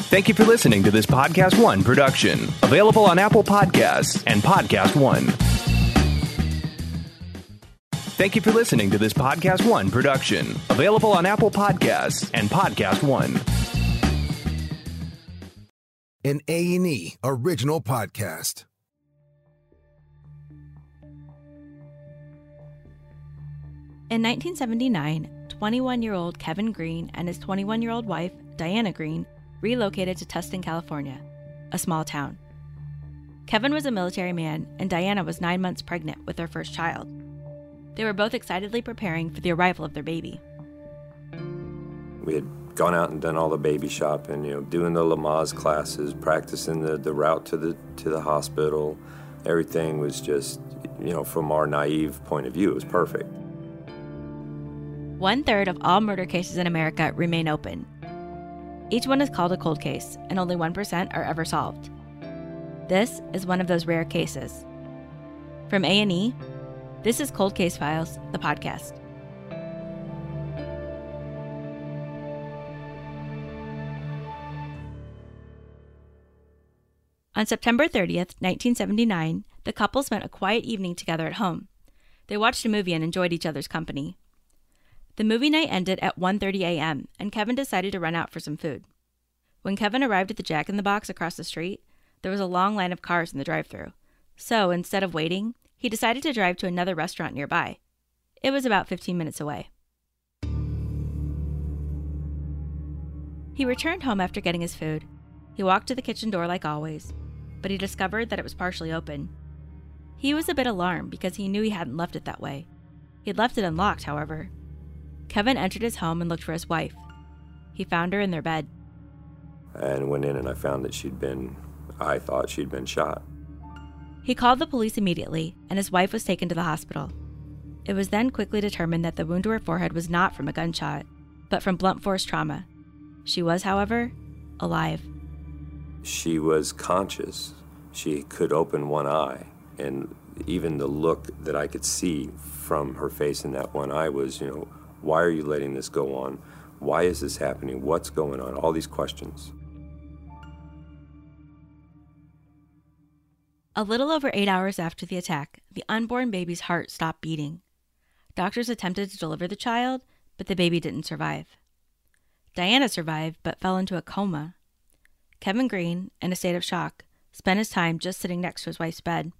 Thank you for listening to this Podcast One production, available on Apple Podcasts and Podcast One. Thank you for listening to this Podcast One production, available on Apple Podcasts and Podcast One. An A&E original podcast. In 1979, 21-year-old Kevin Green and his 21-year-old wife, Diana Green, relocated to Tustin, California, a small town. Kevin was a military man, and Diana was 9 months pregnant with their first child. They were both excitedly preparing for the arrival of their baby. We had gone out and done all the baby shopping, doing the Lamaze classes, practicing the route to the hospital. Everything was just, from our naive point of view, it was perfect. 1/3 of all murder cases in America remain open. Each one is called a cold case, and only 1% are ever solved. This is one of those rare cases. From A&E, this is Cold Case Files, the podcast. On September 30th, 1979, the couple spent a quiet evening together at home. They watched a movie and enjoyed each other's company. The movie night ended at 1:30 a.m., and Kevin decided to run out for some food. When Kevin arrived at the Jack in the Box across the street, there was a long line of cars in the drive-thru. So, instead of waiting, he decided to drive to another restaurant nearby. It was about 15 minutes away. He returned home after getting his food. He walked to the kitchen door like always, but he discovered that it was partially open. He was a bit alarmed because he knew he hadn't left it that way. He had left it unlocked, however. Kevin entered his home and looked for his wife. He found her in their bed. And went in and I found that I thought she'd been shot. He called the police immediately, and his wife was taken to the hospital. It was then quickly determined that the wound to her forehead was not from a gunshot, but from blunt force trauma. She was, however, alive. She was conscious. She could open one eye, and even the look that I could see from her face in that one eye was, why are you letting this go on? Why is this happening? What's going on? All these questions. A little over 8 hours after the attack, the unborn baby's heart stopped beating. Doctors attempted to deliver the child, but the baby didn't survive. Diana survived, but fell into a coma. Kevin Green, in a state of shock, spent his time just sitting next to his wife's bed.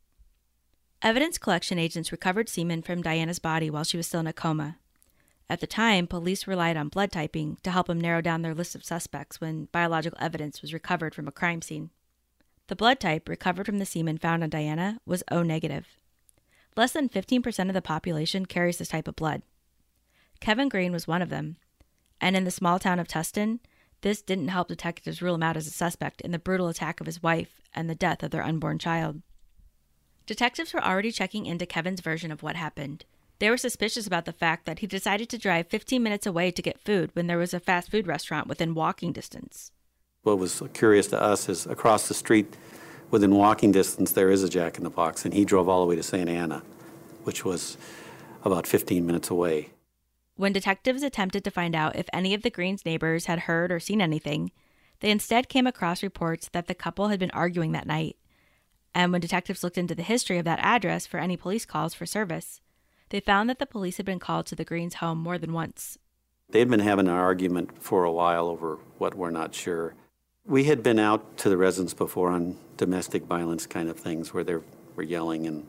Evidence collection agents recovered semen from Diana's body while she was still in a coma. At the time, police relied on blood typing to help them narrow down their list of suspects when biological evidence was recovered from a crime scene. The blood type recovered from the semen found on Diana was O negative. Less than 15% of the population carries this type of blood. Kevin Green was one of them, and in the small town of Tustin, this didn't help detectives rule him out as a suspect in the brutal attack of his wife and the death of their unborn child. Detectives were already checking into Kevin's version of what happened. They were suspicious about the fact that he decided to drive 15 minutes away to get food when there was a fast food restaurant within walking distance. What was curious to us is across the street, within walking distance, there is a Jack in the Box, and he drove all the way to Santa Ana, which was about 15 minutes away. When detectives attempted to find out if any of the Greens' neighbors had heard or seen anything, they instead came across reports that the couple had been arguing that night. And when detectives looked into the history of that address for any police calls for service, they found that the police had been called to the Greens' home more than once. They had been having an argument for a while over what we're not sure. We had been out to the residence before on domestic violence kind of things where they were yelling, and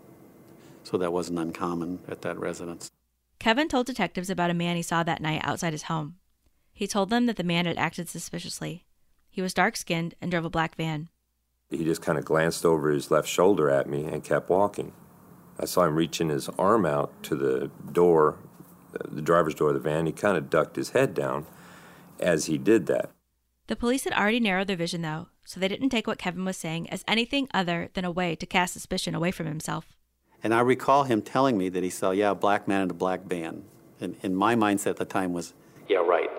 so that wasn't uncommon at that residence. Kevin told detectives about a man he saw that night outside his home. He told them that the man had acted suspiciously. He was dark-skinned and drove a black van. He just kind of glanced over his left shoulder at me and kept walking. I saw him reaching his arm out to the door, the driver's door of the van. He kind of ducked his head down as he did that. The police had already narrowed their vision, though, so they didn't take what Kevin was saying as anything other than a way to cast suspicion away from himself. And I recall him telling me that he saw, a black man in a black van. And my mindset at the time was, yeah, right.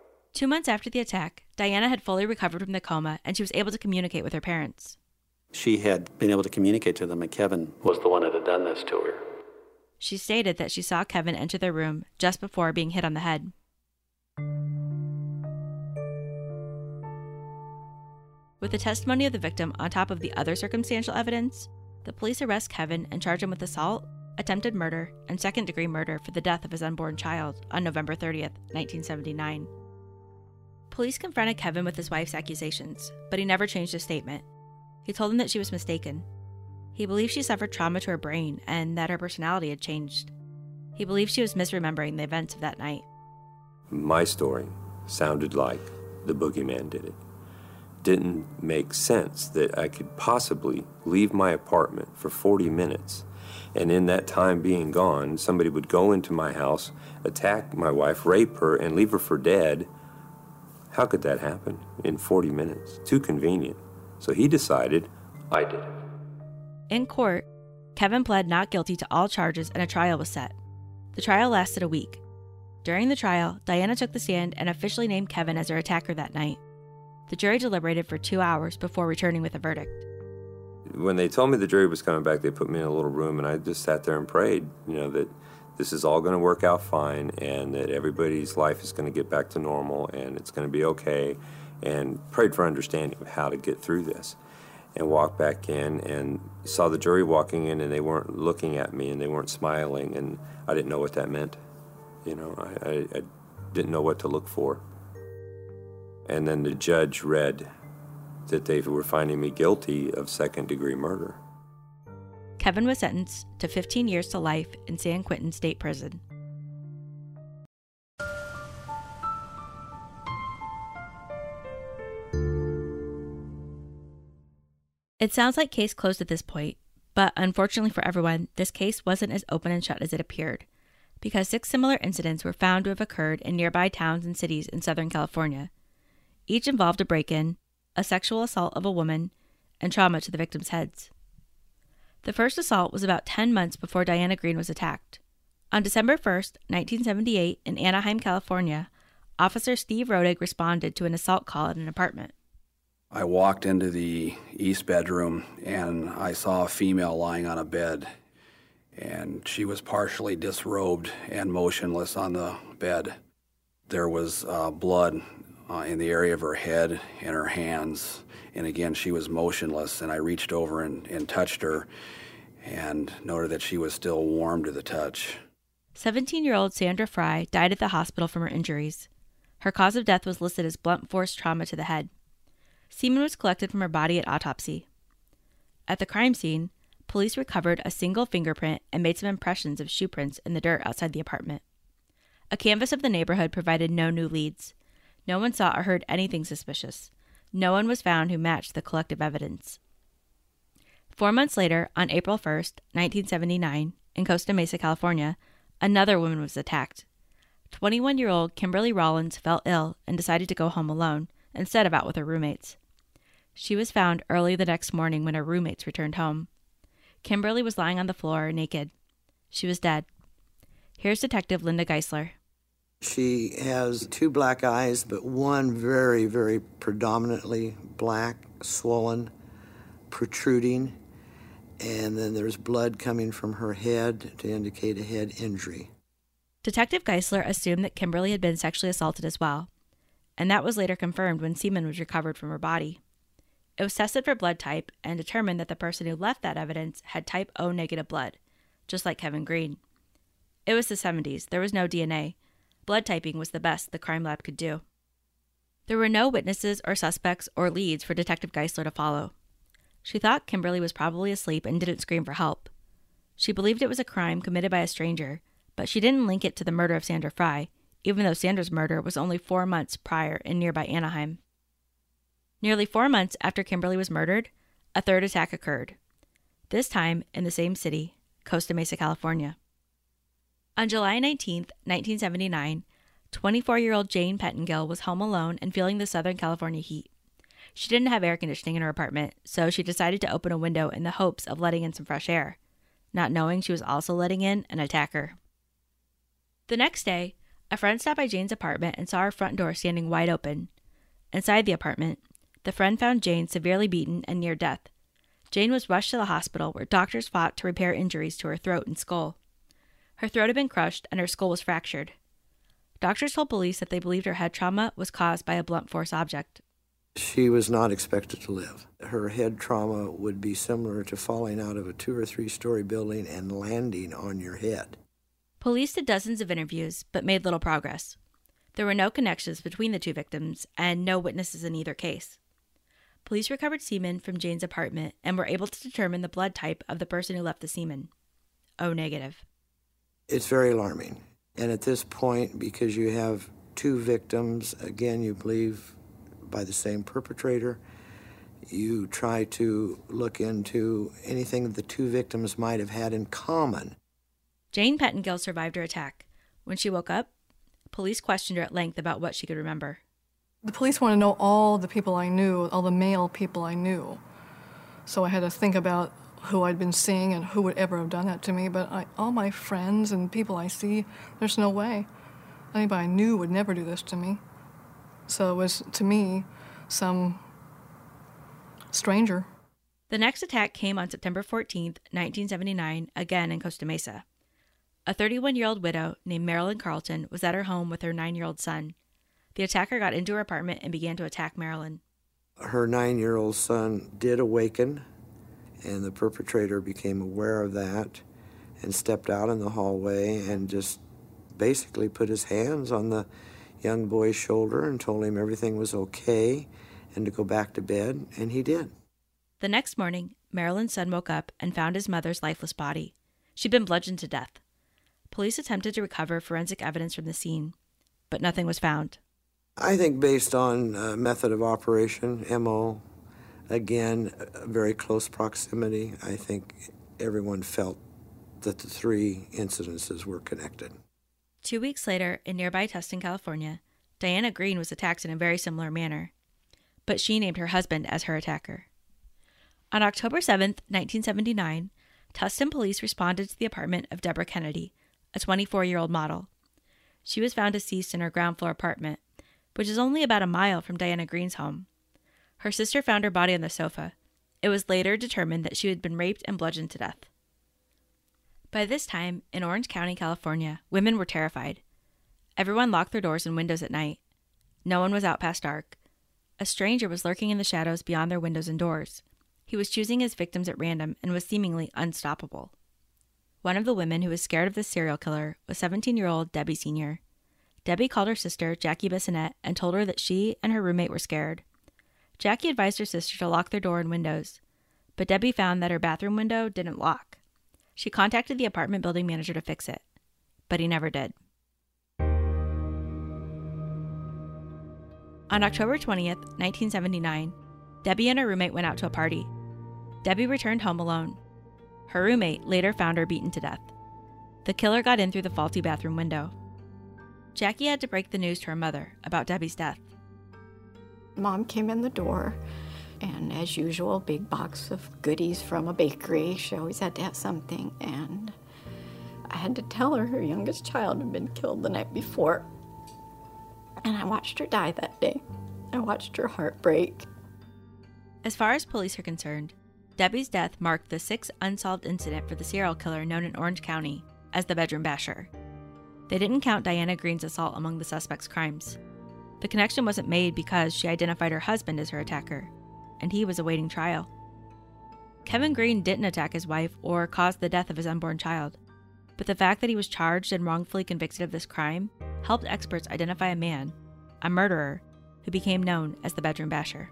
2 months after the attack, Diana had fully recovered from the coma, and she was able to communicate with her parents. She had been able to communicate to them, and Kevin was the one that had done this to her. She stated that she saw Kevin enter their room just before being hit on the head. With the testimony of the victim on top of the other circumstantial evidence, the police arrest Kevin and charge him with assault, attempted murder, and second-degree murder for the death of his unborn child on November 30th, 1979. Police confronted Kevin with his wife's accusations, but he never changed his statement. He told them that she was mistaken. He believed she suffered trauma to her brain and that her personality had changed. He believed she was misremembering the events of that night. My story sounded like the boogeyman did it. Didn't make sense that I could possibly leave my apartment for 40 minutes, and in that time being gone, somebody would go into my house, attack my wife, rape her, and leave her for dead. How could that happen in 40 minutes? Too convenient. So he decided I did it. In court, Kevin pled not guilty to all charges and a trial was set. The trial lasted a week. During the trial, Diana took the stand and officially named Kevin as her attacker that night. The jury deliberated for 2 hours before returning with a verdict. When they told me the jury was coming back, they put me in a little room and I just sat there and prayed, that this is all going to work out fine and that everybody's life is going to get back to normal and it's going to be okay, and prayed for understanding of how to get through this. And walked back in and saw the jury walking in and they weren't looking at me and they weren't smiling, and I didn't know what that meant. I didn't know what to look for. And then the judge read that they were finding me guilty of second-degree murder. Kevin was sentenced to 15 years to life in San Quentin State Prison. It sounds like case closed at this point, but unfortunately for everyone, this case wasn't as open and shut as it appeared, because 6 similar incidents were found to have occurred in nearby towns and cities in Southern California. Each involved a break-in, a sexual assault of a woman, and trauma to the victims' heads. The first assault was about 10 months before Diana Green was attacked. On December 1st, 1978, in Anaheim, California, Officer Steve Rodig responded to an assault call at an apartment. I walked into the east bedroom and I saw a female lying on a bed, and she was partially disrobed and motionless on the bed. There was blood in the area of her head and her hands, and again, she was motionless, and I reached over and touched her and noted that she was still warm to the touch. 17-year-old Sandra Fry died at the hospital from her injuries. Her cause of death was listed as blunt force trauma to the head. Semen was collected from her body at autopsy. At the crime scene, police recovered a single fingerprint and made some impressions of shoe prints in the dirt outside the apartment. A canvass of the neighborhood provided no new leads. No one saw or heard anything suspicious. No one was found who matched the collective evidence. 4 months later, on April 1st, 1979, in Costa Mesa, California, another woman was attacked. 21-year-old Kimberly Rollins fell ill and decided to go home alone instead of out with her roommates. She was found early the next morning when her roommates returned home. Kimberly was lying on the floor, naked. She was dead. Here's Detective Linda Geisler. She has 2 black eyes, but one very, very predominantly black, swollen, protruding, and then there's blood coming from her head to indicate a head injury. Detective Geisler assumed that Kimberly had been sexually assaulted as well, and that was later confirmed when semen was recovered from her body. It was tested for blood type and determined that the person who left that evidence had type O negative blood, just like Kevin Green. It was the 70s. There was no DNA. Blood typing was the best the crime lab could do. There were no witnesses or suspects or leads for Detective Geisler to follow. She thought Kimberly was probably asleep and didn't scream for help. She believed it was a crime committed by a stranger, but she didn't link it to the murder of Sandra Fry, even though Sandra's murder was only 4 months prior in nearby Anaheim. Nearly 4 months after Kimberly was murdered, a third attack occurred. This time in the same city, Costa Mesa, California. On July 19, 1979, 24-year-old Jane Pettengill was home alone and feeling the Southern California heat. She didn't have air conditioning in her apartment, so she decided to open a window in the hopes of letting in some fresh air, not knowing she was also letting in an attacker. The next day, a friend stopped by Jane's apartment and saw her front door standing wide open. Inside the apartment, the friend found Jane severely beaten and near death. Jane was rushed to the hospital where doctors fought to repair injuries to her throat and skull. Her throat had been crushed and her skull was fractured. Doctors told police that they believed her head trauma was caused by a blunt force object. She was not expected to live. Her head trauma would be similar to falling out of a 2- or 3-story building and landing on your head. Police did dozens of interviews, but made little progress. There were no connections between the two victims and no witnesses in either case. Police recovered semen from Jane's apartment and were able to determine the blood type of the person who left the semen. O negative. It's very alarming. And at this point, because you have 2 victims, again, you believe by the same perpetrator, you try to look into anything the 2 victims might have had in common. Jane Pettengill survived her attack. When she woke up, police questioned her at length about what she could remember. The police want to know all the people I knew, all the male people I knew. So I had to think about who I'd been seeing and who would ever have done that to me. But all my friends and people I see, there's no way. Anybody I knew would never do this to me. So it was, to me, some stranger. The next attack came on September 14th, 1979, again in Costa Mesa. A 31-year-old widow named Marilyn Carlton was at her home with her 9-year-old son. The attacker got into her apartment and began to attack Marilyn. Her 9-year-old son did awaken, and the perpetrator became aware of that and stepped out in the hallway and just basically put his hands on the young boy's shoulder and told him everything was okay and to go back to bed, and he did. The next morning, Marilyn's son woke up and found his mother's lifeless body. She'd been bludgeoned to death. Police attempted to recover forensic evidence from the scene, but nothing was found. I think based on method of operation, MO, again, very close proximity, I think everyone felt that the 3 incidences were connected. 2 weeks later, in nearby Tustin, California, Diana Green was attacked in a very similar manner, but she named her husband as her attacker. On October 7th, 1979, Tustin police responded to the apartment of Deborah Kennedy, a 24-year-old model. She was found deceased in her ground floor apartment, which is only about a mile from Diana Green's home. Her sister found her body on the sofa. It was later determined that she had been raped and bludgeoned to death. By this time, in Orange County, California, women were terrified. Everyone locked their doors and windows at night. No one was out past dark. A stranger was lurking in the shadows beyond their windows and doors. He was choosing his victims at random and was seemingly unstoppable. One of the women who was scared of this serial killer was 17-year-old Debbie Sr. Debbie called her sister, Jackie Bissonette, and told her that she and her roommate were scared. Jackie advised her sister to lock their door and windows, but Debbie found that her bathroom window didn't lock. She contacted the apartment building manager to fix it, but he never did. On October 20th, 1979, Debbie and her roommate went out to a party. Debbie returned home alone. Her roommate later found her beaten to death. The killer got in through the faulty bathroom window. Jackie had to break the news to her mother about Debbie's death. Mom came in the door, and as usual, big box of goodies from a bakery. She always had to have something, and I had to tell her youngest child had been killed the night before. And I watched her die that day. I watched her heart break. As far as police are concerned, Debbie's death marked the 6th unsolved incident for the serial killer known in Orange County as the Bedroom Basher. They didn't count Diana Green's assault among the suspect's crimes. The connection wasn't made because she identified her husband as her attacker, and he was awaiting trial. Kevin Green didn't attack his wife or cause the death of his unborn child, but the fact that he was charged and wrongfully convicted of this crime helped experts identify a man, a murderer, who became known as the Bedroom Basher.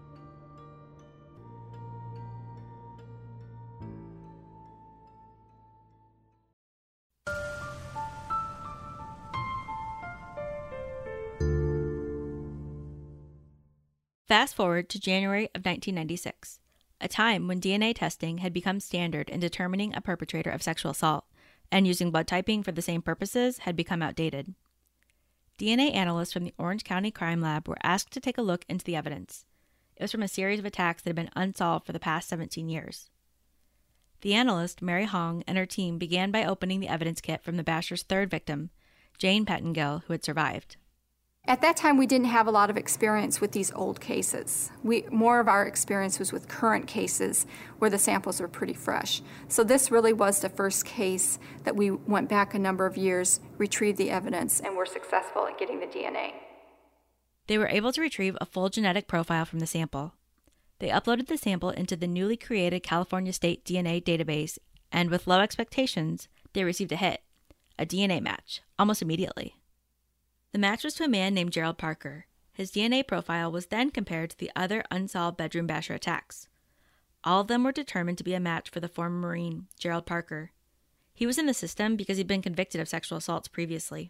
Fast forward to January of 1996, a time when DNA testing had become standard in determining a perpetrator of sexual assault, and using blood typing for the same purposes had become outdated. DNA analysts from the Orange County Crime Lab were asked to take a look into the evidence. It was from a series of attacks that had been unsolved for the past 17 years. The analyst, Mary Hong, and her team began by opening the evidence kit from the Basher's 3rd victim, Jane Pettengill, who had survived. At that time, we didn't have a lot of experience with these old cases. More of our experience was with current cases where the samples were pretty fresh. So this really was the first case that we went back a number of years, retrieved the evidence, and were successful at getting the DNA. They were able to retrieve a full genetic profile from the sample. They uploaded the sample into the newly created California State DNA database, and with low expectations, they received a hit, a DNA match, almost immediately. The match was to a man named Gerald Parker. His DNA profile was then compared to the other unsolved bedroom basher attacks. All of them were determined to be a match for the former Marine, Gerald Parker. He was in the system because he'd been convicted of sexual assaults previously.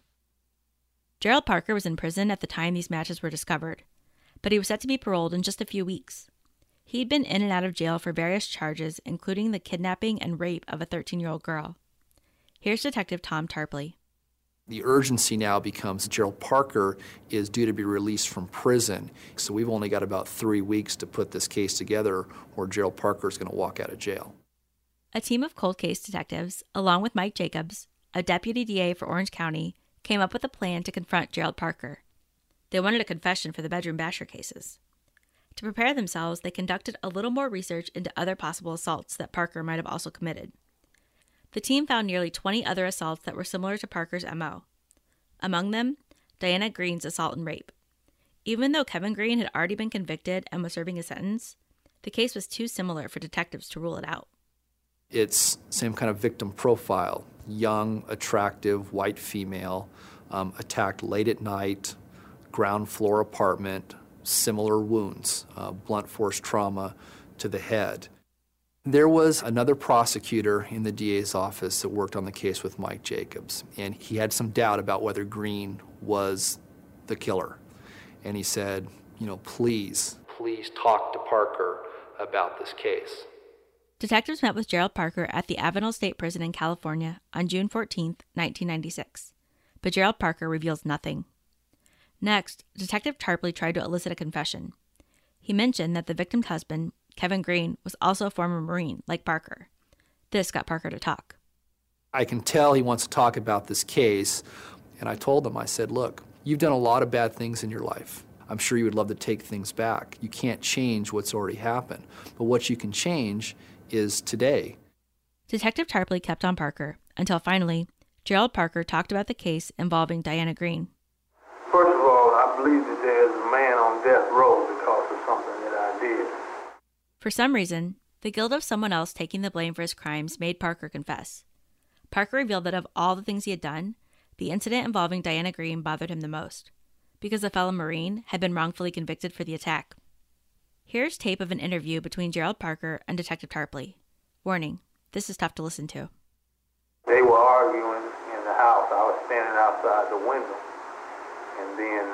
Gerald Parker was in prison at the time these matches were discovered, but he was set to be paroled in just a few weeks. He'd been in and out of jail for various charges, including the kidnapping and rape of a 13-year-old girl. Here's Detective Tom Tarpley. The urgency now becomes Gerald Parker is due to be released from prison, so we've only got about 3 weeks to put this case together, or Gerald Parker is going to walk out of jail. A team of cold case detectives, along with Mike Jacobs, a deputy DA for Orange County, came up with a plan to confront Gerald Parker. They wanted a confession for the bedroom basher cases. To prepare themselves, they conducted a little more research into other possible assaults that Parker might have also committed. The team found nearly 20 other assaults that were similar to Parker's MO. Among them, Diana Green's assault and rape. Even though Kevin Green had already been convicted and was serving a sentence, the case was too similar for detectives to rule it out. It's same kind of victim profile, young, attractive, white female, attacked late at night, ground floor apartment, similar wounds, blunt force trauma to the head. There was another prosecutor in the DA's office that worked on the case with Mike Jacobs, and he had some doubt about whether Green was the killer. And he said, please talk to Parker about this case. Detectives met with Gerald Parker at the Avenel State Prison in California on June 14, 1996, but Gerald Parker reveals nothing. Next, Detective Tarpley tried to elicit a confession. He mentioned that the victim's husband, Kevin Green, was also a former Marine, like Parker. This got Parker to talk. I can tell he wants to talk about this case, and I told him, I said, look, you've done a lot of bad things in your life. I'm sure you would love to take things back. You can't change what's already happened, but what you can change is today. Detective Tarpley kept on Parker until finally, Gerald Parker talked about the case involving Diana Green. First of all, I believe that there's a man on death row because of something that I did. For some reason, the guilt of someone else taking the blame for his crimes made Parker confess. Parker revealed that of all the things he had done, the incident involving Diana Green bothered him the most, because a fellow Marine had been wrongfully convicted for the attack. Here's tape of an interview between Gerald Parker and Detective Tarpley. Warning, this is tough to listen to. They were arguing in the house. I was standing outside the window. And then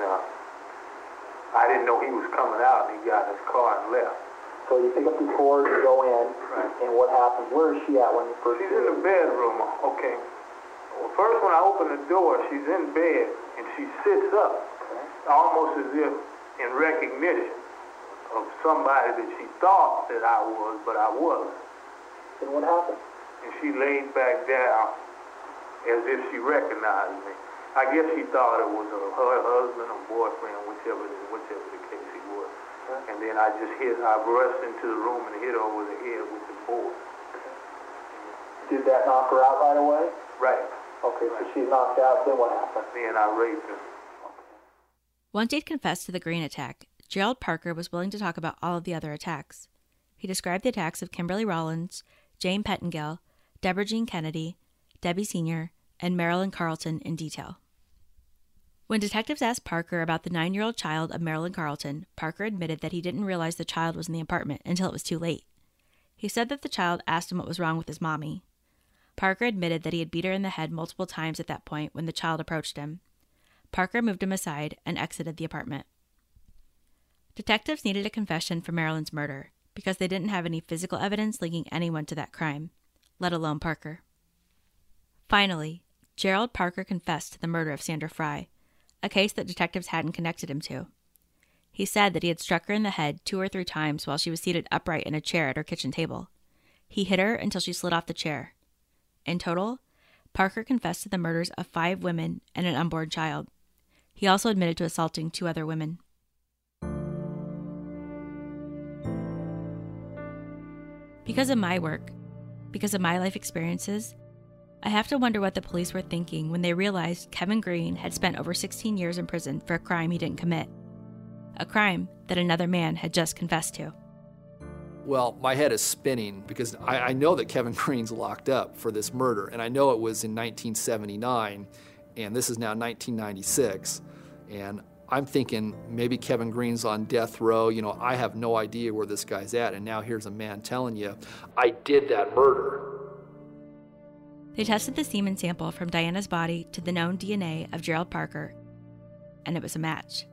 I didn't know he was coming out, and he got in his car and left. So you pick up the cord, you go in, right. And what happens? Where is she at when you first She's in the bedroom, okay. Well, first when I open the door, she's in bed, and she sits up, almost as if in recognition of somebody that she thought that I was, but I wasn't. And what happened? And she laid back down as if she recognized me. I guess she thought it was her husband or boyfriend, whichever the case he was. And then I rushed into the room and hit her over the head with the board. Did that knock her out right away? Right. Okay, right. So she's knocked out, then what happened? Then I raped her. Once he'd confessed to the Green attack, Gerald Parker was willing to talk about all of the other attacks. He described the attacks of Kimberly Rollins, Jane Pettengill, Deborah Jean Kennedy, Debbie Sr., and Marilyn Carlton in detail. When detectives asked Parker about the 9-year-old child of Marilyn Carlton, Parker admitted that he didn't realize the child was in the apartment until it was too late. He said that the child asked him what was wrong with his mommy. Parker admitted that he had beat her in the head multiple times at that point when the child approached him. Parker moved him aside and exited the apartment. Detectives needed a confession for Marilyn's murder because they didn't have any physical evidence linking anyone to that crime, let alone Parker. Finally, Gerald Parker confessed to the murder of Sandra Fry, a case that detectives hadn't connected him to. He said that he had struck her in the head 2 or 3 times while she was seated upright in a chair at her kitchen table. He hit her until she slid off the chair. In total, Parker confessed to the murders of 5 women and an unborn child. He also admitted to assaulting 2 other women. Because of my work, because of my life experiences, I have to wonder what the police were thinking when they realized Kevin Green had spent over 16 years in prison for a crime he didn't commit. a crime that another man had just confessed to. Well, my head is spinning because I know that Kevin Green's locked up for this murder, and I know it was in 1979, and this is now 1996, and I'm thinking maybe Kevin Green's on death row. You know, I have no idea where this guy's at, and now here's a man telling you, I did that murder. They tested the semen sample from Diana's body to the known DNA of Gerald Parker, and it was a match.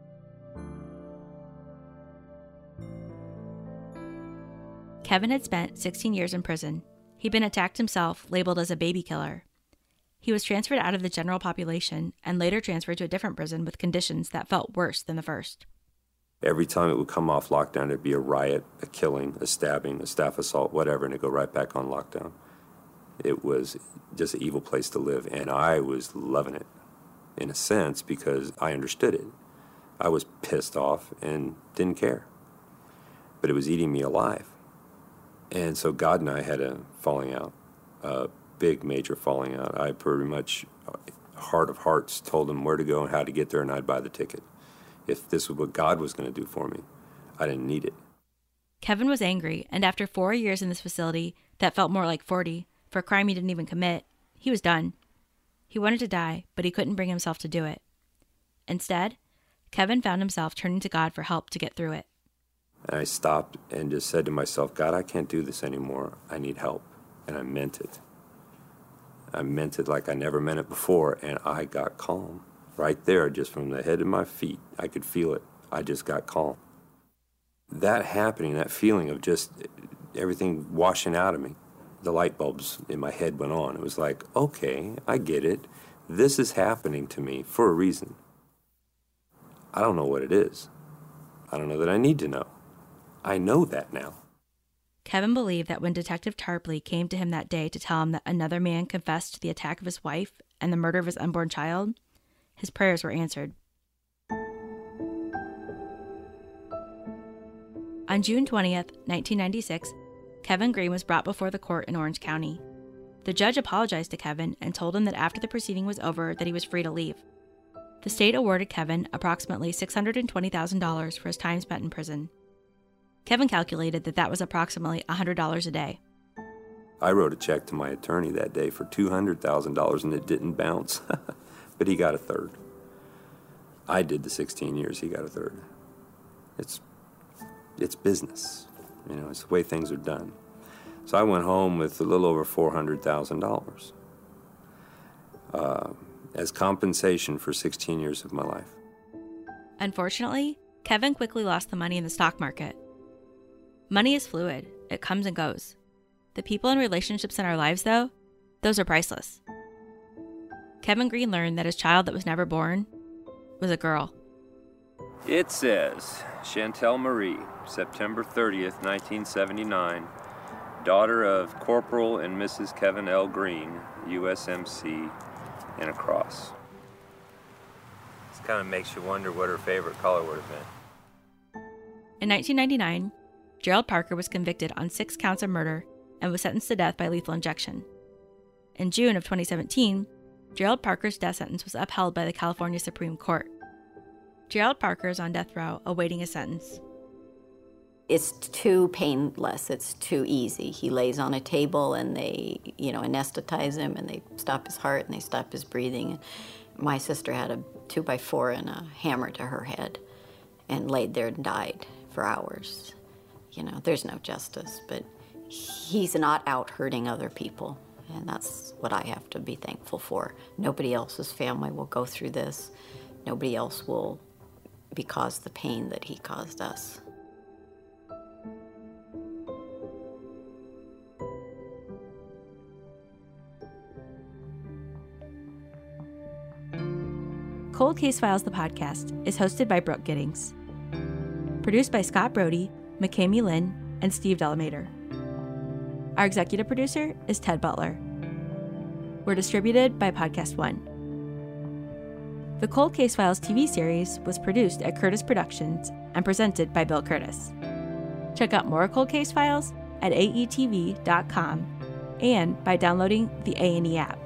Kevin had spent 16 years in prison. He'd been attacked himself, labeled as a baby killer. He was transferred out of the general population and later transferred to a different prison with conditions that felt worse than the first. Every time it would come off lockdown, it'd be a riot, a killing, a stabbing, a staff assault, whatever, and it'd go right back on lockdown. It was just an evil place to live, and I was loving it, in a sense, because I understood it. I was pissed off and didn't care. But it was eating me alive. And so God and I had a falling out, a big, major falling out. I pretty much, heart of hearts, told him where to go and how to get there, and I'd buy the ticket. If this was what God was going to do for me, I didn't need it. Kevin was angry, and after 4 years in this facility that felt more like 40, for a crime he didn't even commit, he was done. He wanted to die, but he couldn't bring himself to do it. Instead, Kevin found himself turning to God for help to get through it. And I stopped and just said to myself, God, I can't do this anymore. I need help. And I meant it. I meant it like I never meant it before, and I got calm. Right there, just from the head of my feet, I could feel it. I just got calm. That happening, that feeling of just everything washing out of me, the light bulbs in my head went on. It was like, okay, I get it. This is happening to me for a reason. I don't know what it is. I don't know that I need to know. I know that now. Kevin believed that when Detective Tarpley came to him that day to tell him that another man confessed to the attack of his wife and the murder of his unborn child, his prayers were answered. On June 20th, 1996, Kevin Green was brought before the court in Orange County. The judge apologized to Kevin and told him that after the proceeding was over that he was free to leave. The state awarded Kevin approximately $620,000 for his time spent in prison. Kevin calculated that was approximately $100 a day. I wrote a check to my attorney that day for $200,000 and it didn't bounce, but he got a third. I did the 16 years, he got a third. It's business, you know, it's the way things are done. So I went home with a little over $400,000 as compensation for 16 years of my life. Unfortunately, Kevin quickly lost the money in the stock market. Money is fluid. It comes and goes. The people and relationships in our lives, though, those are priceless. Kevin Green learned that his child that was never born was a girl. It says, Chantel Marie, September 30th, 1979, daughter of Corporal and Mrs. Kevin L. Green, USMC, and a cross. This kind of makes you wonder what her favorite color would have been. In 1999, Gerald Parker was convicted on 6 counts of murder and was sentenced to death by lethal injection. In June of 2017, Gerald Parker's death sentence was upheld by the California Supreme Court. Gerald Parker is on death row awaiting his sentence. It's too painless. It's too easy. He lays on a table and they, anesthetize him and they stop his heart and they stop his breathing. My sister had a 2x4 and a hammer to her head and laid there and died for hours. There's no justice, but he's not out hurting other people, and that's what I have to be thankful for. Nobody else's family will go through this. Nobody else will cause the pain that he caused us. Cold Case Files, the podcast, is hosted by Brooke Giddings. Produced by Scott Brody, McKamey Lynn, and Steve Delamater. Our executive producer is Ted Butler. We're distributed by Podcast One. The Cold Case Files TV series was produced at Curtis Productions and presented by Bill Curtis. Check out more Cold Case Files at aetv.com and by downloading the A&E app.